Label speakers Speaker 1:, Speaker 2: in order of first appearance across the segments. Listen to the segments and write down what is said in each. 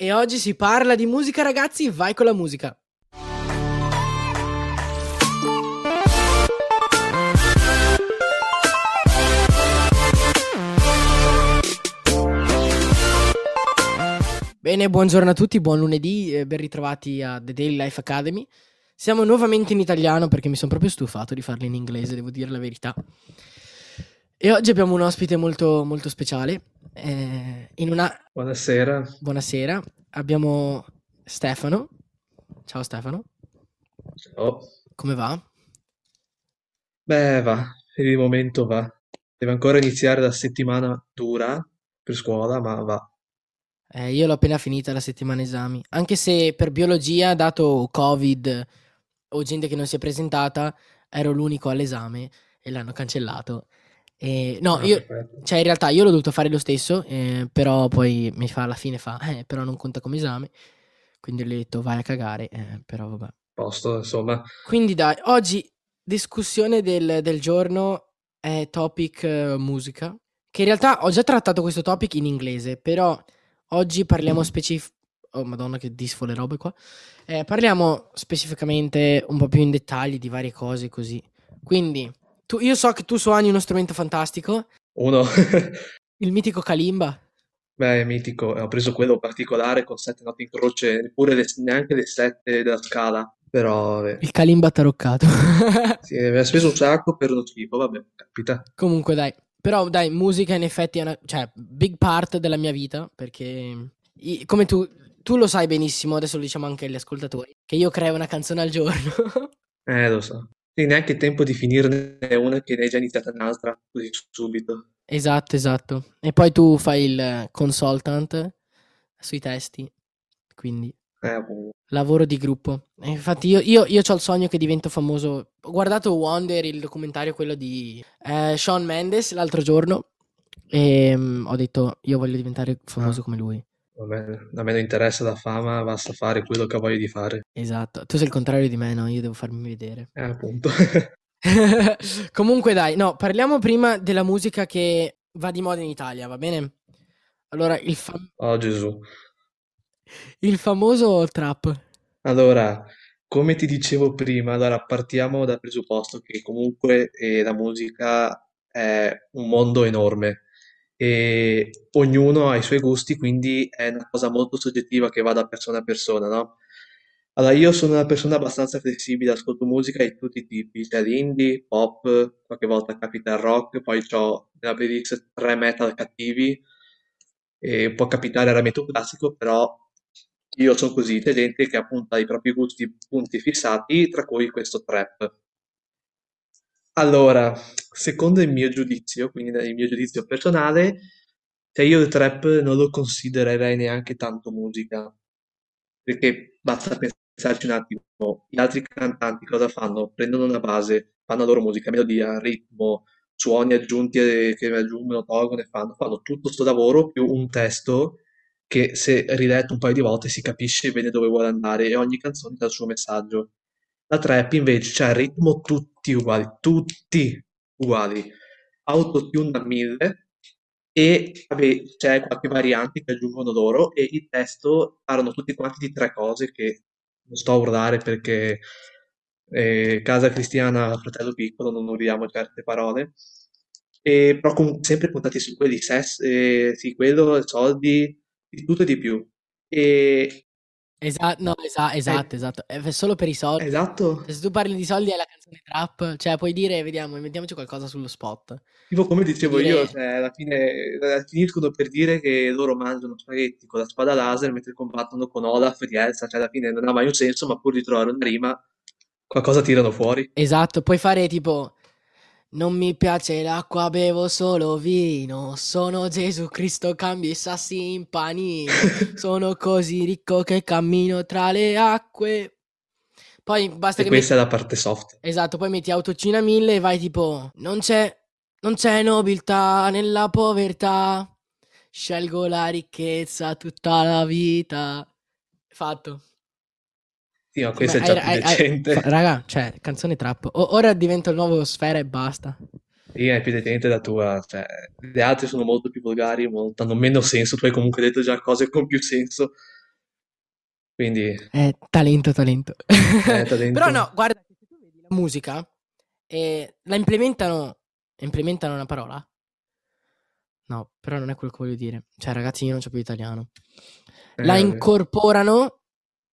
Speaker 1: E oggi si parla di musica, ragazzi, vai con la musica. Bene, buongiorno a tutti, buon lunedì, ben ritrovati a The Daily Life Academy. Siamo nuovamente in italiano perché mi sono proprio stufato di farlo in inglese, devo dire la verità. E oggi abbiamo un ospite molto, molto speciale.
Speaker 2: Buonasera.
Speaker 1: Buonasera, abbiamo Stefano. Ciao Stefano,
Speaker 2: Ciao.
Speaker 1: come va?
Speaker 2: Beh, va, per il momento va. Deve ancora iniziare la settimana dura per scuola, ma va.
Speaker 1: Io l'ho appena finita la settimana esami, anche se per biologia, dato Covid o gente che non si è presentata, ero l'unico all'esame e l'hanno cancellato. No,
Speaker 2: Ah, perfetto.
Speaker 1: cioè in realtà io l'ho dovuto fare lo stesso, però poi mi fa alla fine però non conta come esame, quindi gli ho detto vai a cagare, però vabbè.
Speaker 2: Posto, insomma.
Speaker 1: Quindi dai, oggi discussione del giorno è topic musica, che in realtà ho già trattato questo topic in inglese, però oggi parliamo oh madonna che disfo le robe qua. Parliamo specificamente un po' più in dettagli di varie cose così. Quindi, io so che tu suoni uno strumento fantastico,
Speaker 2: Uno,
Speaker 1: il mitico kalimba.
Speaker 2: beh, è mitico. Ho preso quello particolare con 7 note in croce, neanche le 7 della scala. Però, vabbè.
Speaker 1: Il kalimba taroccato.
Speaker 2: Sì, mi ha speso un sacco per uno schifo, vabbè, capita.
Speaker 1: Comunque dai, però dai, musica in effetti è una, cioè, big part della mia vita, perché come tu lo sai benissimo, adesso lo diciamo anche agli ascoltatori, che io creo una canzone al giorno.
Speaker 2: Lo so. Sì, neanche tempo di finirne una che ne hai già iniziata un'altra, così subito.
Speaker 1: Esatto, esatto. E poi tu fai il consultant sui testi, quindi
Speaker 2: Boh.
Speaker 1: lavoro di gruppo. E infatti io ho il sogno che divento famoso. Ho guardato Wonder, il documentario, quello di Shawn Mendes, l'altro giorno, e ho detto io voglio diventare famoso
Speaker 2: Ah.
Speaker 1: come lui.
Speaker 2: A me non interessa la fama, basta fare quello che ho voglia di fare.
Speaker 1: Esatto, tu sei il contrario di me, no? Io devo farmi vedere.
Speaker 2: Appunto.
Speaker 1: Comunque dai, no, parliamo prima della musica che va di moda in Italia, va bene? Allora,
Speaker 2: Oh Gesù.
Speaker 1: il famoso trap.
Speaker 2: Allora, come ti dicevo prima, allora partiamo dal presupposto che comunque la musica è un mondo enorme e ognuno ha i suoi gusti, quindi è una cosa molto soggettiva che va da persona a persona, no? Allora, io sono una persona abbastanza flessibile, ascolto musica di tutti i tipi, cioè di indie, pop, qualche volta capita il rock, poi ho nella playlist 3 metal cattivi, e può capitare il rametto classico, però io sono così, c'è gente che appunto ha i propri gusti punti fissati, tra cui questo trap. Allora, secondo il mio giudizio, quindi il mio giudizio personale, cioè io il trap non lo considererei neanche tanto musica, perché basta pensarci un attimo, gli altri cantanti cosa fanno? Prendono una base, fanno la loro musica, melodia, ritmo, suoni aggiunti che aggiungono, tolgono e fanno tutto sto lavoro più un testo che se riletto un paio di volte si capisce bene dove vuole andare e ogni canzone dà il suo messaggio. La trap invece c'ha il ritmo tutti uguali, autotune a 1000 e vabbè, c'è qualche variante che aggiungono loro e il testo parlano tutti quanti di 3 cose che non sto a urlare perché casa cristiana, fratello piccolo, non urliamo certe parole. Però comunque sempre puntati su quelli, sesso, sì, quello, soldi, di tutto e di più. E,
Speaker 1: Esatto, no,
Speaker 2: è,
Speaker 1: esatto. È solo per i soldi.
Speaker 2: esatto.
Speaker 1: Cioè, se tu parli di soldi è la canzone trap, cioè puoi dire, vediamo, inventiamoci qualcosa sullo spot.
Speaker 2: Tipo come
Speaker 1: Puoi
Speaker 2: dicevo io,
Speaker 1: dire,
Speaker 2: cioè, alla fine finiscono per dire che loro mangiano spaghetti con la spada laser mentre combattono con Olaf di Elsa, cioè alla fine non ha mai un senso, ma pur di trovare una rima, qualcosa tirano fuori.
Speaker 1: esatto, puoi fare tipo, non mi piace l'acqua, bevo solo vino, sono Gesù Cristo, cambio i sassi in panino, sono così ricco che cammino tra le acque. Poi basta
Speaker 2: E
Speaker 1: che
Speaker 2: questa è
Speaker 1: metti,
Speaker 2: la parte soft.
Speaker 1: esatto, poi metti autocina 1000 e vai tipo, non c'è nobiltà nella povertà, scelgo la ricchezza tutta la vita. Fatto.
Speaker 2: Sì, ma
Speaker 1: Come,
Speaker 2: questa è già più decente.
Speaker 1: raga, cioè, canzone trap. Ora divento il nuovo Sfera e basta.
Speaker 2: Sì, è più decente la tua, cioè, le altre sono molto più volgari, hanno meno senso, tu hai comunque detto già cose con più senso. Quindi,
Speaker 1: Talento, talento. Però
Speaker 2: talento.
Speaker 1: no, guarda, se tu vedi la musica, la implementano una parola? No, però non è quello che voglio dire. Cioè, ragazzi, io non so più italiano. La
Speaker 2: Vabbè.
Speaker 1: incorporano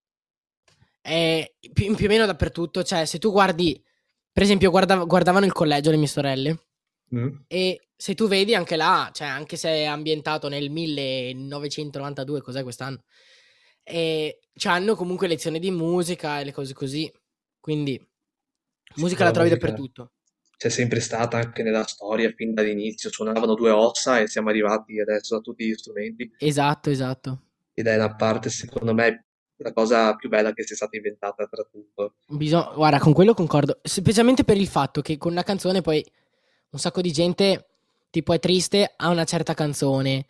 Speaker 1: più o meno dappertutto. Cioè, se tu guardi, per esempio, guardavano il collegio le mie sorelle.
Speaker 2: Mm.
Speaker 1: E se tu vedi anche là, cioè, anche se è ambientato nel 1992, cos'è quest'anno? Hanno comunque lezioni di musica e le cose così. Quindi,
Speaker 2: Sì,
Speaker 1: musica
Speaker 2: ma
Speaker 1: la
Speaker 2: la
Speaker 1: trovi
Speaker 2: musica
Speaker 1: dappertutto.
Speaker 2: c'è sempre stata anche nella storia, fin dall'inizio. Suonavano due ossa e siamo arrivati adesso a tutti gli strumenti.
Speaker 1: Esatto, esatto.
Speaker 2: Ed è una parte, secondo me, la cosa più bella che sia stata inventata tra tutto.
Speaker 1: Guarda, con quello concordo. Specialmente per il fatto che con una canzone poi un sacco di gente, tipo, è triste, ha una certa canzone.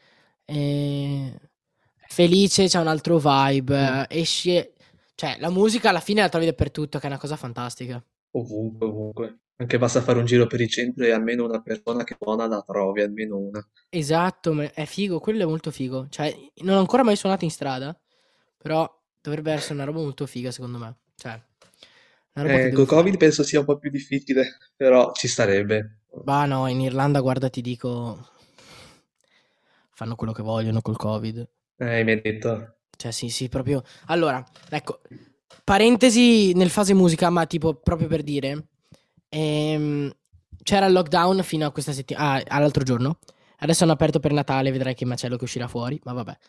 Speaker 1: Felice, c'ha un altro
Speaker 2: Mm.
Speaker 1: vibe. Esce. Cioè, la musica alla fine la trovi dappertutto, che è una cosa fantastica.
Speaker 2: Ovunque, ovunque. Anche basta fare un giro per il centro e almeno una persona che suona la trovi, almeno una.
Speaker 1: Esatto, è figo, quello è molto figo. Cioè, non ho ancora mai suonato in strada, però dovrebbe essere una roba molto figa, secondo me. Cioè, una roba che devo
Speaker 2: Col Covid
Speaker 1: fare.
Speaker 2: penso sia un po' più difficile, però ci starebbe.
Speaker 1: Bah, no, in Irlanda, guarda, ti dico, fanno quello che vogliono col Covid.
Speaker 2: Mi hai detto.
Speaker 1: Cioè, sì, sì, proprio. Allora, ecco, parentesi nel fase musica, ma tipo, proprio per dire, ehm, c'era il lockdown fino a questa settimana, all'altro giorno. Adesso hanno aperto per Natale, vedrai che macello che uscirà fuori, ma vabbè.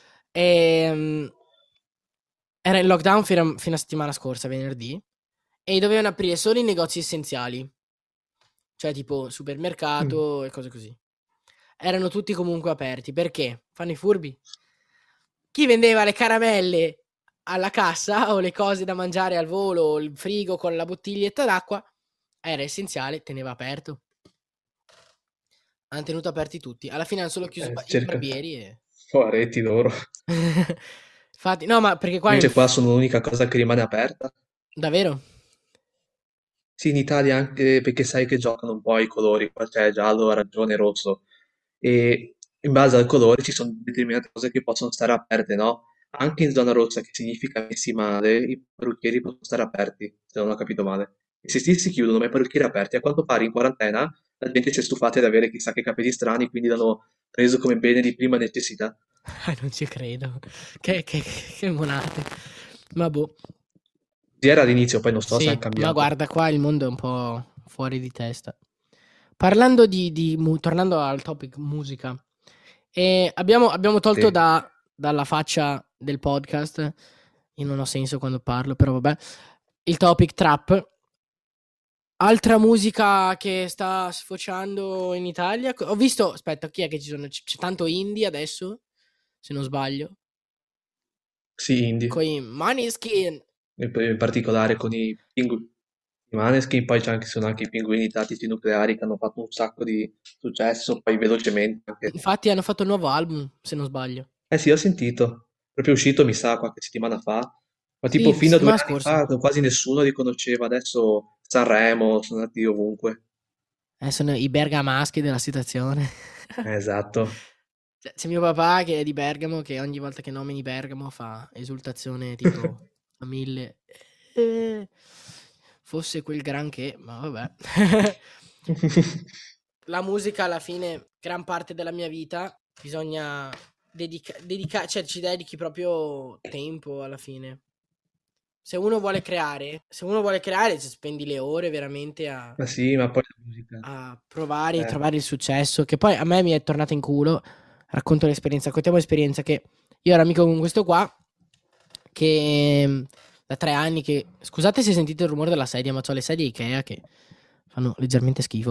Speaker 1: Ehm, Era il lockdown fino a settimana scorsa, venerdì, e dovevano aprire solo i negozi essenziali, cioè tipo
Speaker 2: Mm.
Speaker 1: supermercato e cose così. Erano tutti comunque aperti, perché? Fanno i furbi. Chi vendeva le caramelle alla cassa o le cose da mangiare al volo, o il frigo con la bottiglietta d'acqua, era essenziale, teneva aperto. Hanno tenuto aperti tutti. Alla fine hanno solo chiuso i
Speaker 2: Cerca.
Speaker 1: barbieri e...
Speaker 2: Poveretti loro.
Speaker 1: Infatti, no, ma perché qua
Speaker 2: Invece qua sono l'unica cosa che rimane aperta.
Speaker 1: davvero?
Speaker 2: Sì, in Italia anche perché sai che giocano un po' i colori, qua c'è giallo, arancione, rosso e in base al colore ci sono determinate cose che possono stare aperte, no? Anche in zona rossa, che significa messi male, i parrucchieri possono stare aperti, se non ho capito male. I sestili si chiudono, ma i parrucchieri aperti. A quanto pare in quarantena la gente si è stufata di avere chissà che capelli strani, quindi l'hanno preso come bene di prima necessità.
Speaker 1: Non ci credo. Che monate. Ma boh.
Speaker 2: Così era all'inizio, poi non so se
Speaker 1: Sì,
Speaker 2: hanno
Speaker 1: ma
Speaker 2: cambiato.
Speaker 1: guarda, qua il mondo è un po' fuori di testa. Parlando tornando al topic musica, abbiamo tolto
Speaker 2: Sì.
Speaker 1: dalla faccia del podcast, io non ho senso quando parlo, però vabbè, il topic trap. Altra musica che sta sfociando in Italia. Ho visto, aspetta, chi è che ci sono? C'è tanto indie adesso, se non sbaglio,
Speaker 2: Sì, indie.
Speaker 1: con i Maneskin.
Speaker 2: E poi in particolare con i Maneskin, poi sono anche i pinguini tattici nucleari che hanno fatto un sacco di successo, poi velocemente anche.
Speaker 1: Infatti hanno fatto il nuovo album, se non sbaglio.
Speaker 2: Eh sì, ho sentito, proprio uscito mi sa qualche settimana fa, ma tipo
Speaker 1: Sì,
Speaker 2: fino a due
Speaker 1: settimana
Speaker 2: anni
Speaker 1: scorsa.
Speaker 2: fa quasi nessuno li conosceva, adesso Sanremo, sono andati ovunque.
Speaker 1: Sono i bergamaschi della situazione.
Speaker 2: Esatto.
Speaker 1: Cioè, c'è mio papà che è di Bergamo, che ogni volta che nomini Bergamo fa esultazione tipo a mille. Eh, Fosse quel granché, ma vabbè. La musica alla fine, gran parte della mia vita, bisogna cioè ci dedichi proprio tempo alla fine. Se uno vuole creare, ci spendi le ore veramente a,
Speaker 2: Ma sì, ma poi la musica.
Speaker 1: a provare e
Speaker 2: Eh,
Speaker 1: trovare il successo, che poi a me mi è tornata in culo. Racconto l'esperienza, raccontiamo l'esperienza che io ero amico con questo qua, che da 3 anni che... Scusate se sentite il rumore della sedia, ma ho le sedie Ikea che fanno leggermente schifo.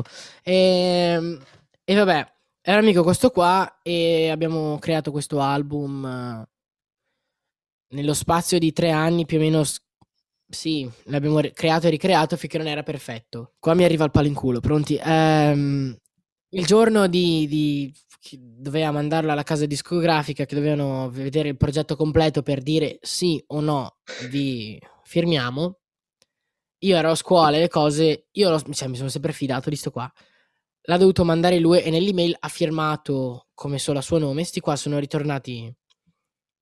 Speaker 1: E vabbè, era amico questo qua e abbiamo creato questo album nello spazio di 3 anni più o meno. Sì, l'abbiamo creato e ricreato finché non era perfetto. Qua mi arriva il palo in culo, pronti? Il giorno che doveva mandarlo alla casa discografica, che dovevano vedere il progetto completo per dire sì o no, vi firmiamo. Io ero a scuola e le cose, cioè, mi sono sempre fidato di sto qua. L'ha dovuto mandare lui e nell'email ha firmato come solo a suo nome. Sti qua sono ritornati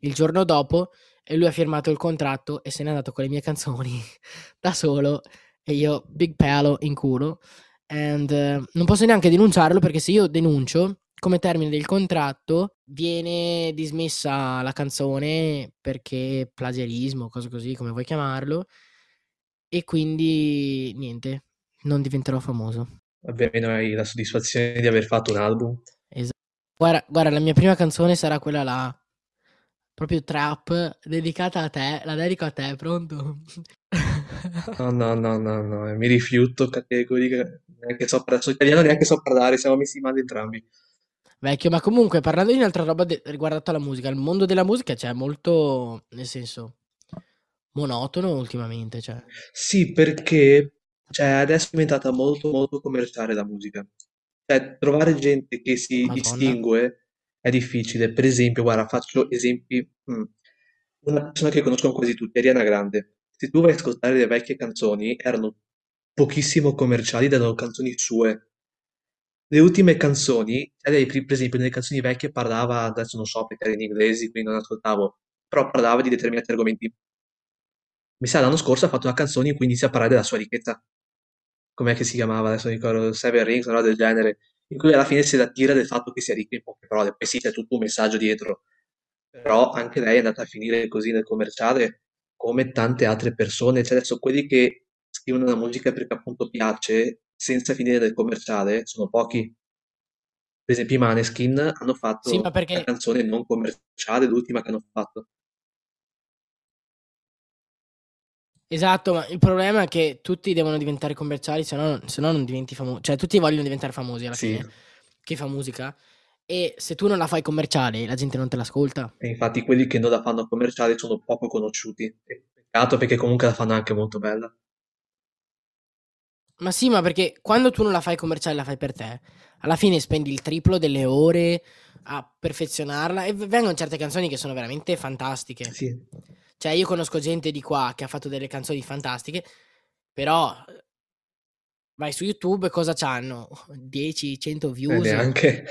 Speaker 1: il giorno dopo e lui ha firmato il contratto e se n'è andato con le mie canzoni da solo e io big palo in culo. And non posso neanche denunciarlo perché se io denuncio, come termine del contratto, viene dismessa la canzone perché plagiarismo, cose così, come vuoi chiamarlo, e quindi niente, non diventerò famoso.
Speaker 2: Almeno hai la soddisfazione di aver fatto un album.
Speaker 1: Esa guarda, la mia prima canzone sarà quella là, proprio trap, dedicata a te, la dedico a te, pronto?
Speaker 2: No, no, no, no, no, mi rifiuto categorica, neanche so, so italiano, neanche so parlare, siamo messi male entrambi.
Speaker 1: Vecchio, ma comunque parlando di un'altra roba riguardata alla musica, il mondo della musica c'è molto, nel senso, monotono ultimamente, cioè,
Speaker 2: Sì, perché cioè, adesso è diventata molto, molto commerciale la musica. Cioè, trovare gente che si
Speaker 1: Madonna.
Speaker 2: distingue è difficile. Per esempio, guarda, faccio esempi. Una persona che conoscono quasi tutti, Ariana Grande. Se tu vai a ascoltare le vecchie canzoni, erano pochissimo commerciali, ed erano canzoni sue. Le ultime canzoni, cioè lei, per esempio, nelle canzoni vecchie parlava, adesso non so perché era in inglese, quindi non ascoltavo, però parlava di determinati argomenti. Mi sa, l'anno scorso ha fatto una canzone in cui inizia a parlare della sua ricchezza. Com'è che si chiamava? Adesso non ricordo, Seven Rings, una roba del genere, in cui alla fine si rattira del fatto che sia ricca in poche parole. Poi sì, c'è tutto un messaggio dietro. Però anche lei è andata a finire così nel commerciale, come tante altre persone. Cioè adesso quelli che scrivono la musica perché appunto piace, senza finire nel commerciale, sono pochi. Per esempio i Maneskin hanno
Speaker 1: Sì, ma
Speaker 2: fatto la
Speaker 1: perché
Speaker 2: canzone non commerciale, l'ultima che hanno fatto.
Speaker 1: esatto, ma il problema è che tutti devono diventare commerciali, se no non diventi famoso. Cioè, tutti vogliono diventare famosi alla
Speaker 2: Sì,
Speaker 1: fine, chi fa musica. E se tu non la fai commerciale, la gente non te l'ascolta.
Speaker 2: e infatti quelli che non la fanno commerciale sono poco conosciuti. E peccato perché comunque la fanno anche molto bella.
Speaker 1: Ma sì, ma perché quando tu non la fai commerciale, la fai per te, alla fine spendi il triplo delle ore a perfezionarla e vengono certe canzoni che sono veramente fantastiche.
Speaker 2: Sì,
Speaker 1: Cioè, io conosco gente di qua che ha fatto delle canzoni fantastiche, però vai su YouTube e cosa c'hanno? 10, 100 views,
Speaker 2: neanche.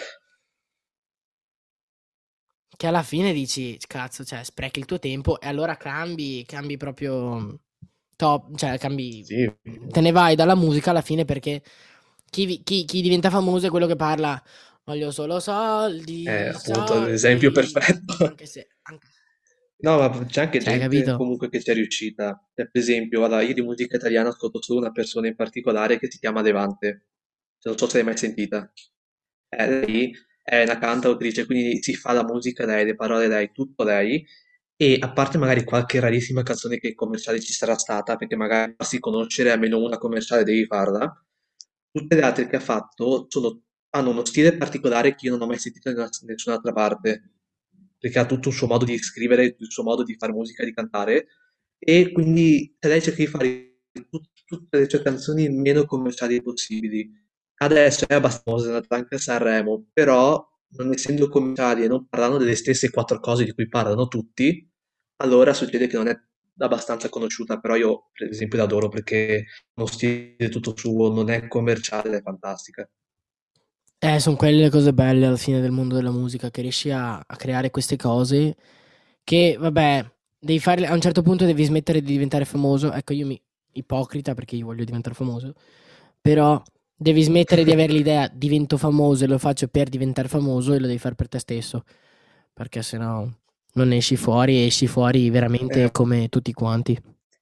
Speaker 1: che alla fine dici, cazzo, cioè, sprechi il tuo tempo e allora cambi proprio top, cioè, cambi,
Speaker 2: Sì,
Speaker 1: te ne vai dalla musica alla fine perché chi diventa famoso è quello che parla, voglio solo
Speaker 2: è
Speaker 1: soldi,
Speaker 2: appunto l'esempio
Speaker 1: soldi,
Speaker 2: perfetto.
Speaker 1: anche se,
Speaker 2: No, ma c'è anche
Speaker 1: cioè,
Speaker 2: gente
Speaker 1: capito?
Speaker 2: comunque che ci è riuscita. Cioè, per esempio, guarda, io di musica italiana ascolto solo una persona in particolare che si chiama Levante. Non so se l'hai mai sentita. Lei è una cantautrice, quindi si fa la musica lei, le parole lei, tutto lei. E a parte magari qualche rarissima canzone che commerciale ci sarà stata, perché magari farsi conoscere almeno una commerciale devi farla, tutte le altre che ha fatto hanno uno stile particolare che io non ho mai sentito da nessun'altra parte, perché ha tutto un suo modo di scrivere, il suo modo di fare musica, di cantare, e quindi lei cerca di fare tutte le sue canzoni il meno commerciali possibili. Adesso è abbastanza famosa, è andata anche a Sanremo, però non essendo commerciali e non parlando delle stesse quattro cose di cui parlano tutti, allora succede che non è abbastanza conosciuta, però io per esempio l'adoro perché uno stile tutto suo, non è commerciale, è fantastica.
Speaker 1: Son quelle le cose belle alla fine del mondo della musica, che riesci a creare queste cose che, vabbè, devi farle a un certo punto devi smettere di diventare famoso. Ecco, io mi ipocrita perché io voglio diventare famoso, però devi smettere di avere l'idea divento famoso e lo faccio per diventare famoso e lo devi fare per te stesso, perché sennò non esci fuori veramente
Speaker 2: Eh,
Speaker 1: come tutti quanti.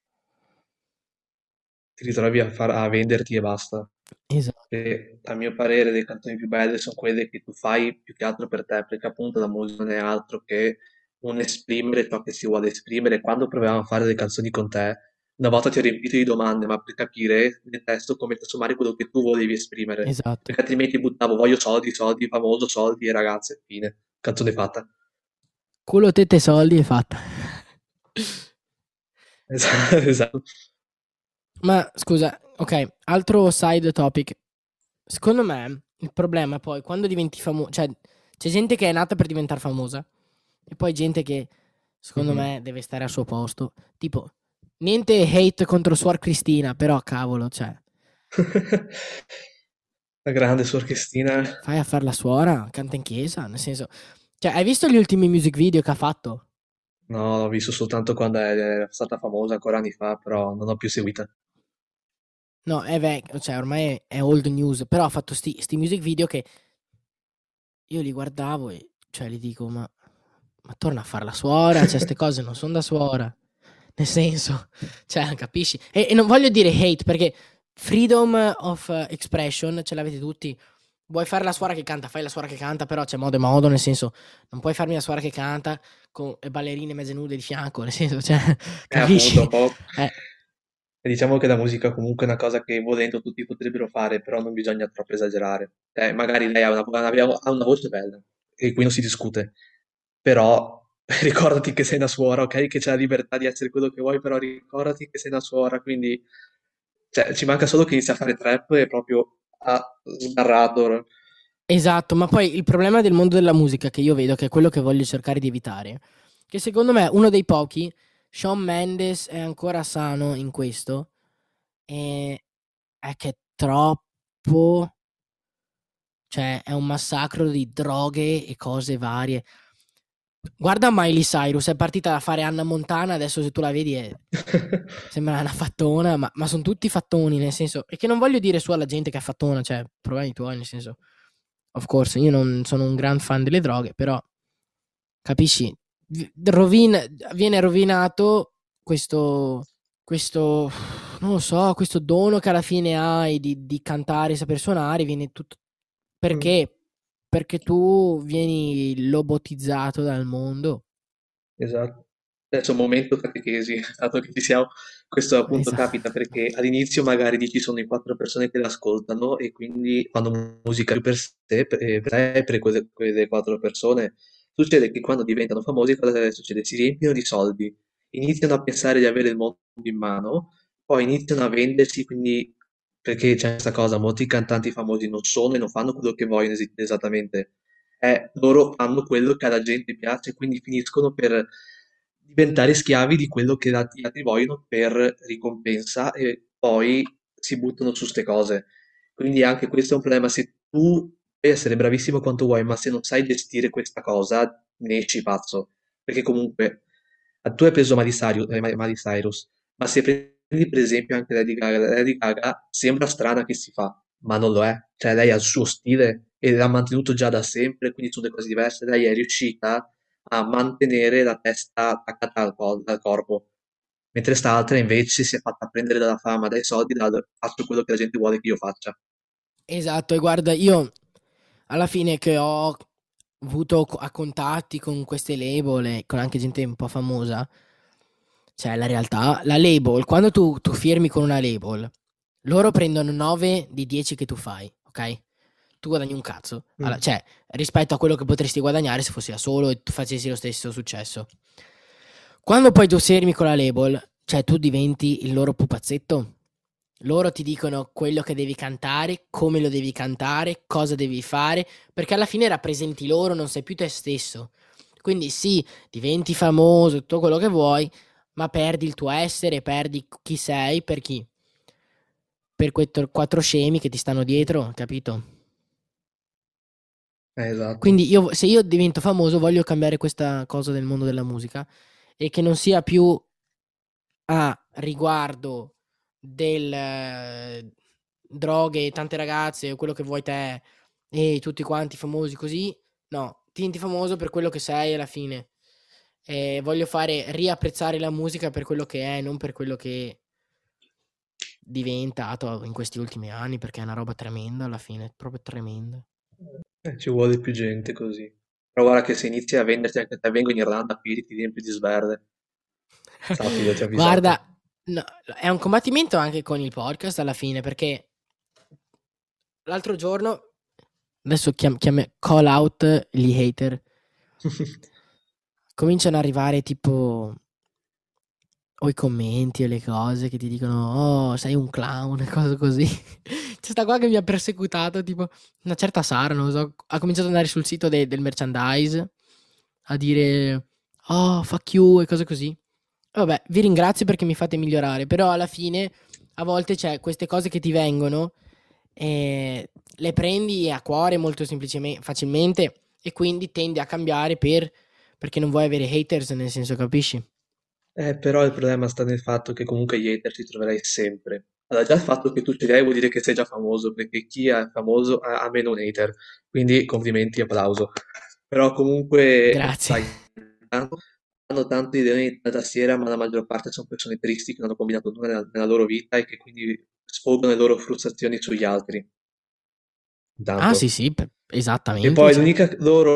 Speaker 2: ti ritrovi a venderti e basta.
Speaker 1: Esatto.
Speaker 2: E, a mio parere le canzoni più belle sono quelle che tu fai più che altro per te, perché appunto la musica non è altro che un esprimere ciò che si vuole esprimere. Quando provavamo a fare le canzoni con te, una volta ti ho riempito di domande, ma per capire nel testo come trasformare quello che tu volevi esprimere,
Speaker 1: Esatto.
Speaker 2: perché altrimenti buttavo voglio soldi, soldi, famoso, soldi e ragazze, fine, canzone fatta.
Speaker 1: Culo, tette, soldi e fatta.
Speaker 2: Esatto.
Speaker 1: Ma scusa, ok, altro side topic. Secondo me il problema poi quando diventi famoso, cioè c'è gente che è nata per diventare famosa e poi gente che secondo
Speaker 2: Mhm.
Speaker 1: me deve stare al suo posto. Tipo, niente hate contro Suor Cristina, però cavolo, cioè,
Speaker 2: La grande Suor Cristina.
Speaker 1: fai a far la suora, canta in chiesa, nel senso, cioè, hai visto gli ultimi music video che ha fatto?
Speaker 2: No, l'ho visto soltanto quando è stata famosa ancora anni fa, però non ho più seguita.
Speaker 1: No, è vecchio, cioè ormai è old news, però ha fatto sti music video che io li guardavo e cioè gli dico, ma torna a fare la suora, cioè ste cose non sono da suora. Nel senso, cioè, capisci? E non voglio dire hate perché freedom of expression ce l'avete tutti. Vuoi fare la suora che canta, fai la suora che canta, però c'è modo e modo, nel senso, non puoi farmi la suora che canta con le ballerine mezze nude di fianco, nel senso, cioè,
Speaker 2: Appunto, un
Speaker 1: capisci?
Speaker 2: po'.
Speaker 1: Eh,
Speaker 2: E diciamo che la musica comunque è una cosa che volendo tutti potrebbero fare, però non bisogna troppo esagerare. Magari lei ha una voce bella, e qui non si discute, però ricordati che sei una suora, ok? Che c'è la libertà di essere quello che vuoi, però ricordati che sei una suora, quindi cioè, ci manca solo che inizi a fare trap e proprio ha sbarrato.
Speaker 1: esatto, ma poi il problema del mondo della musica che io vedo, che è quello che voglio cercare di evitare, che secondo me uno dei pochi, Shawn Mendes è ancora sano in questo, e è che è troppo, cioè è un massacro di droghe e cose varie. Guarda Miley Cyrus, è partita da fare Anna Montana, adesso se tu la vedi sembra una fattona, ma sono tutti fattoni, nel senso, e che non voglio dire su alla gente che è fattona, cioè, problemi tuoi, nel senso, of course, io non sono un gran fan delle droghe, però, capisci, viene rovinato questo, non lo so, questo dono che alla fine hai di cantare e saper suonare, viene tutto,
Speaker 2: Mm.
Speaker 1: perché? Perché tu vieni lobotizzato dal mondo.
Speaker 2: Esatto. Adesso un momento catechesi, dato che ci siamo, questo appunto capita
Speaker 1: Esatto.
Speaker 2: perché all'inizio magari dici sono in quattro persone che l'ascoltano e quindi fanno musica più per sé, per te e per quelle quattro persone. Succede che quando diventano famosi cosa succede? Si riempiono di soldi, iniziano a pensare di avere il mondo in mano, poi iniziano a vendersi, quindi perché c'è questa cosa, molti cantanti famosi non sono e non fanno quello che vogliono esattamente, loro fanno quello che alla gente piace, quindi finiscono per diventare schiavi di quello che gli altri vogliono per ricompensa e poi si buttano su ste cose. Quindi anche questo è un problema. Se tu puoi essere bravissimo quanto vuoi, ma se non sai gestire questa cosa, ne esci pazzo. Perché comunque tu hai preso Miley Cyrus, ma se prendi per esempio anche Lady Gaga sembra strana che si fa, ma non lo è. Cioè lei ha il suo stile e l'ha mantenuto già da sempre, quindi sono due cose diverse. Lei è riuscita a mantenere la testa attaccata al corpo, mentre st'altra invece si è fatta prendere dalla fama, dai soldi, faccio quello che la gente vuole che io faccia.
Speaker 1: Esatto, e guarda, io alla fine che ho avuto a contatti con queste label e con anche gente un po' famosa, cioè la realtà, la label, quando tu firmi con una label, loro prendono 9 di 10 che tu fai, ok? Tu guadagni un cazzo,
Speaker 2: Mm,
Speaker 1: cioè rispetto a quello che potresti guadagnare se fossi da solo e tu facessi lo stesso successo. Quando poi tu firmi con la label, cioè tu diventi il loro pupazzetto. Loro ti dicono quello che devi cantare, come lo devi cantare, cosa devi fare, perché alla fine rappresenti loro, non sei più te stesso. Quindi sì, diventi famoso, tutto quello che vuoi, ma perdi il tuo essere, perdi chi sei per chi? Per quei quattro scemi che ti stanno dietro, capito?
Speaker 2: esatto.
Speaker 1: Quindi io, se io divento famoso, voglio cambiare questa cosa del mondo della musica e che non sia più a riguardo del droghe, tante ragazze o quello che vuoi te e tutti quanti famosi così. No, diventi famoso per quello che sei alla fine. E voglio fare riapprezzare la musica per quello che è, non per quello che è diventato in questi ultimi anni, perché è una roba tremenda alla fine, proprio tremenda.
Speaker 2: Ci vuole più gente così. Però guarda che se inizi a venderti anche te, vengo in Irlanda, qui ti riempi di sverde. Sappi, io ti ho avvisato.
Speaker 1: Guarda, no, è un combattimento anche con il podcast alla fine, perché l'altro giorno, adesso call out gli hater, cominciano ad arrivare tipo o i commenti o le cose che ti dicono oh sei un clown e cose così. C'è sta qua che mi ha persecutato, tipo una certa Sara, non lo so, ha cominciato ad andare sul sito del merchandise a dire oh fuck you e cose così. Vabbè, vi ringrazio perché mi fate migliorare, però alla fine a volte c'è queste cose che ti vengono e le prendi a cuore molto semplicemente, facilmente e quindi tendi a cambiare per perché non vuoi avere haters, nel senso, capisci?
Speaker 2: Però il problema sta nel fatto che comunque gli hater ci troverai sempre. Allora, già il fatto che tu ce li hai vuol dire che sei già famoso, perché chi è famoso ha meno un hater, quindi complimenti, applauso. Però comunque,
Speaker 1: Grazie.
Speaker 2: sai, hanno tanti idee da sera, ma la maggior parte sono persone tristi che non hanno combinato nulla nella loro vita e che quindi sfogano le loro frustrazioni sugli altri.
Speaker 1: Ah, sì,
Speaker 2: Intanto.
Speaker 1: sì,
Speaker 2: E
Speaker 1: esattamente,
Speaker 2: poi
Speaker 1: cioè.
Speaker 2: l'unica loro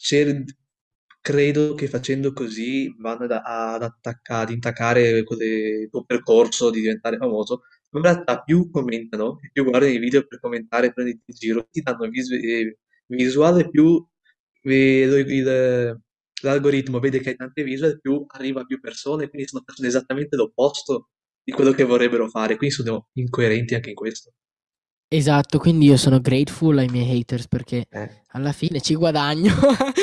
Speaker 2: credo che facendo così vanno ad intaccare il tuo percorso di diventare famoso, ma in realtà più commentano e più guardano i video per commentare e prendere in giro, ti danno visuale più l'algoritmo vede che hai tante visual, più arriva a più persone, quindi sono persone esattamente l'opposto di quello che vorrebbero fare, quindi sono incoerenti anche in questo.
Speaker 1: Esatto, quindi io sono grateful ai miei haters perché
Speaker 2: Eh.
Speaker 1: alla fine ci guadagno.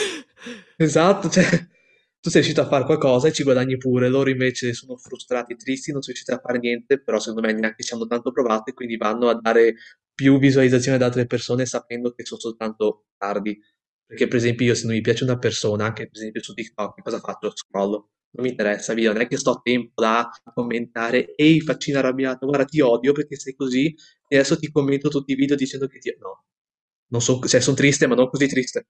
Speaker 2: Esatto, cioè, tu sei riuscito a fare qualcosa e ci guadagni pure, loro invece sono frustrati, tristi, non sono riusciti a fare niente, però secondo me neanche ci hanno tanto provato e quindi vanno a dare più visualizzazione ad altre persone sapendo che sono soltanto tardi. Perché per esempio io se non mi piace una persona, anche per esempio su TikTok, cosa faccio? Scrollo. Non mi interessa, via, non è che sto a tempo là a commentare, ehi faccina arrabbiata, guarda ti odio perché sei così e adesso ti commento tutti i video dicendo che ti... No, non sono, cioè sono triste ma non così triste.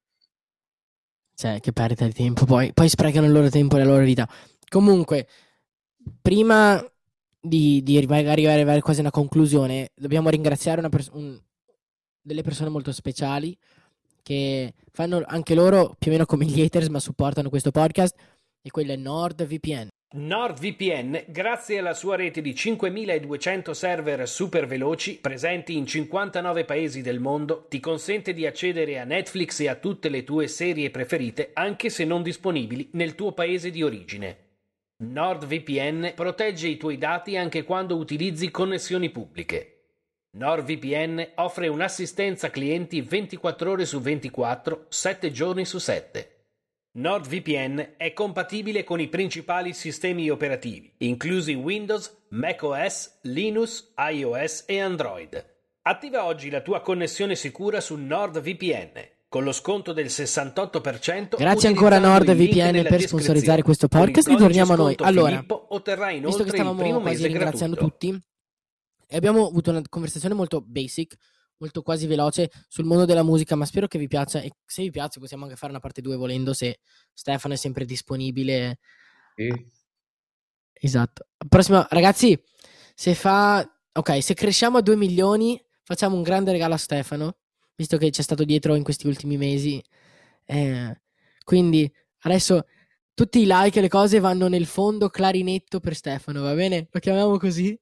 Speaker 1: Cioè, che perdita di tempo, poi sprecano il loro tempo e la loro vita. Comunque, prima di arrivare quasi a una conclusione, dobbiamo ringraziare delle persone molto speciali che fanno anche loro più o meno come gli haters, ma supportano questo podcast, e quello è NordVPN.
Speaker 3: NordVPN, grazie alla sua rete di 5200 server super veloci presenti in 59 paesi del mondo, ti consente di accedere a Netflix e a tutte le tue serie preferite anche se non disponibili nel tuo paese di origine. NordVPN protegge i tuoi dati anche quando utilizzi connessioni pubbliche. NordVPN offre un'assistenza clienti 24 ore su 24, 7 giorni su 7. NordVPN è compatibile con i principali sistemi operativi, inclusi Windows, macOS, Linux, iOS e Android. Attiva oggi la tua connessione sicura su NordVPN con lo sconto del 68%
Speaker 1: Grazie ancora a
Speaker 3: utilizzando il link
Speaker 1: NordVPN
Speaker 3: nella
Speaker 1: per sponsorizzare
Speaker 3: descrizione.
Speaker 1: questo
Speaker 3: Con il
Speaker 1: podcast.
Speaker 3: codice
Speaker 1: Ritorniamo a noi.
Speaker 3: sconto
Speaker 1: Allora,
Speaker 3: Filippo otterrai
Speaker 1: visto che
Speaker 3: inoltre il
Speaker 1: stavamo
Speaker 3: primo
Speaker 1: quasi
Speaker 3: mese
Speaker 1: ringraziando
Speaker 3: gratuito.
Speaker 1: tutti e abbiamo avuto una conversazione molto basic, molto quasi veloce sul mondo della musica, ma spero che vi piaccia, e se vi piace possiamo anche fare una parte 2 volendo, se Stefano è sempre disponibile.
Speaker 2: Sì.
Speaker 1: Esatto. Prossima, ragazzi, se cresciamo a 2 milioni, facciamo un grande regalo a Stefano, visto che ci è stato dietro in questi ultimi mesi. Eh, quindi adesso tutti i like e le cose vanno nel fondo clarinetto per Stefano, va bene? Lo chiamiamo così?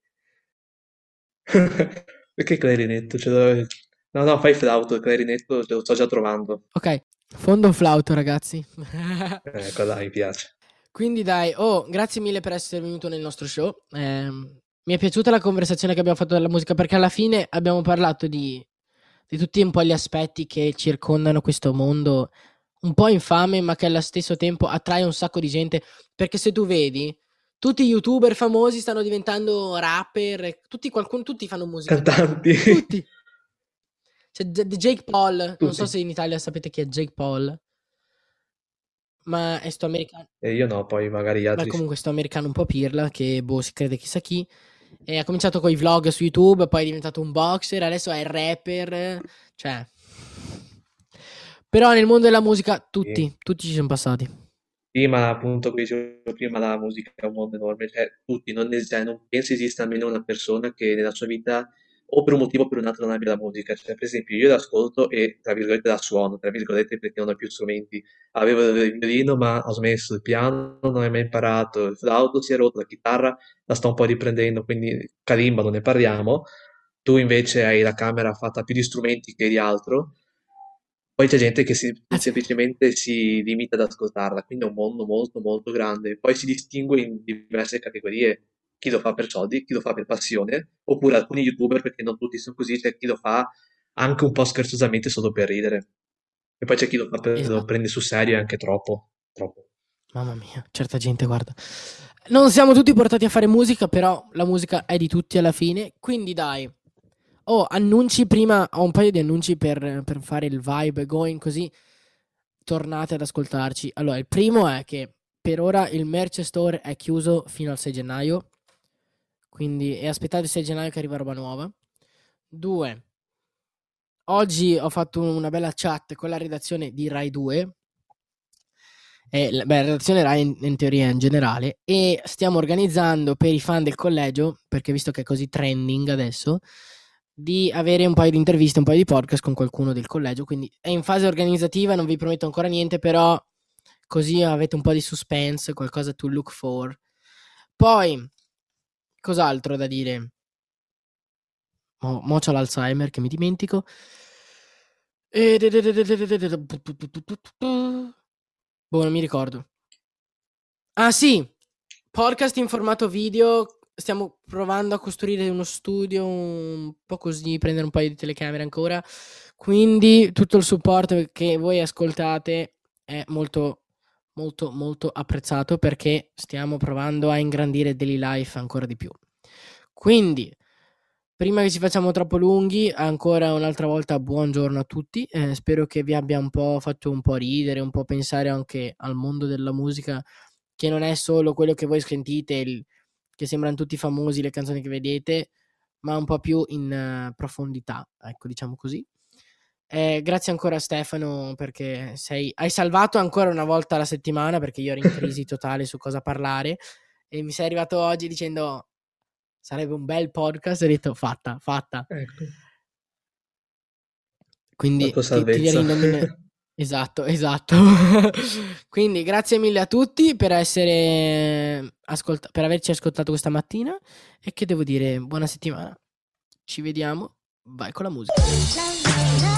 Speaker 2: Perché clarinetto? No, no, fai flauto, il clarinetto ce lo sto già trovando.
Speaker 1: Ok, fondo flauto, ragazzi.
Speaker 2: Ecco, dai, mi piace.
Speaker 1: Quindi dai, grazie mille per essere venuto nel nostro show. Mi è piaciuta la conversazione che abbiamo fatto della musica perché alla fine abbiamo parlato di tutti un po' gli aspetti che circondano questo mondo un po' infame, ma che allo stesso tempo attrae un sacco di gente. Perché se tu vedi, tutti i YouTuber famosi stanno diventando rapper, e tutti fanno musica.
Speaker 2: Cantanti.
Speaker 1: Tutti. C'è Jake Paul, non so
Speaker 2: Tutti.
Speaker 1: se in Italia sapete chi è Jake Paul, ma è sto americano.
Speaker 2: E io no, poi magari gli
Speaker 1: Ma
Speaker 2: altri sì.
Speaker 1: comunque sto americano un po' pirla, che boh, si crede chissà chi. E ha cominciato con i vlog su YouTube, poi è diventato un boxer, adesso è rapper. Cioè. Però nel mondo della musica
Speaker 2: Sì.
Speaker 1: tutti ci sono passati.
Speaker 2: Sì, ma appunto, come dicevo prima, la musica è un mondo enorme, cioè tutti, non penso esista almeno una persona che nella sua vita, o per un motivo o per un altro, non abbia la musica. Cioè, per esempio, io l'ascolto e, tra virgolette, la suono, tra virgolette, perché non ho più strumenti. Avevo il violino, ma ho smesso, il piano non ho mai imparato, il flauto si è rotto, la chitarra la sto un po' riprendendo, quindi kalimba non ne parliamo. Tu invece hai la camera fatta più di strumenti che di altro. Poi c'è gente che
Speaker 1: Ah, sì.
Speaker 2: semplicemente si limita ad ascoltarla, quindi è un mondo molto molto grande. Poi si distingue in diverse categorie, chi lo fa per soldi, chi lo fa per passione, oppure alcuni YouTuber, perché non tutti sono così, c'è chi lo fa anche un po' scherzosamente solo per ridere. E poi c'è chi lo
Speaker 1: Esatto.
Speaker 2: prende sul serio e anche troppo, troppo.
Speaker 1: Mamma mia, certa gente, guarda. Non siamo tutti portati a fare musica, però la musica è di tutti alla fine. Quindi dai. Annunci prima, ho un paio di annunci per fare il vibe going così. tornate ad ascoltarci. Allora, il primo è che per ora il merch store è chiuso fino al 6 gennaio, quindi aspettate il 6 gennaio che arriva roba nuova. 2. Oggi ho fatto una bella chat con la redazione di Rai 2, la redazione Rai in teoria in generale, e stiamo organizzando per i fan del collegio, perché visto che è così trending adesso, di avere un paio di interviste, un paio di podcast con qualcuno del collegio, quindi è in fase organizzativa, non vi prometto ancora niente, però così avete un po' di suspense, qualcosa to look for. Poi, cos'altro da dire? Mo c'ho l'Alzheimer che mi dimentico. Non mi ricordo. Ah sì, podcast in formato video. Stiamo provando a costruire uno studio un po' così, prendere un paio di telecamere ancora. Quindi tutto il supporto che voi ascoltate è molto, molto, molto apprezzato, perché stiamo provando a ingrandire Daily Life ancora di più. Quindi, prima che ci facciamo troppo lunghi, ancora un'altra volta buongiorno a tutti. Spero che vi abbia un po' fatto un po' ridere, un po' pensare anche al mondo della musica, che non è solo quello che voi sentite, che sembrano tutti famosi le canzoni che vedete, ma un po' più in profondità, ecco, diciamo così. Grazie ancora a Stefano, perché hai salvato ancora una volta la settimana, perché io ero in crisi totale su cosa parlare, e mi sei arrivato oggi dicendo sarebbe un bel podcast, e ho detto fatta.
Speaker 2: Ecco,
Speaker 1: Quindi
Speaker 2: la tua
Speaker 1: ti
Speaker 2: salvezza.
Speaker 1: rinomino. Esatto. Quindi grazie mille a tutti per per averci ascoltato questa mattina, e che devo dire, buona settimana. Ci vediamo. Vai con la musica.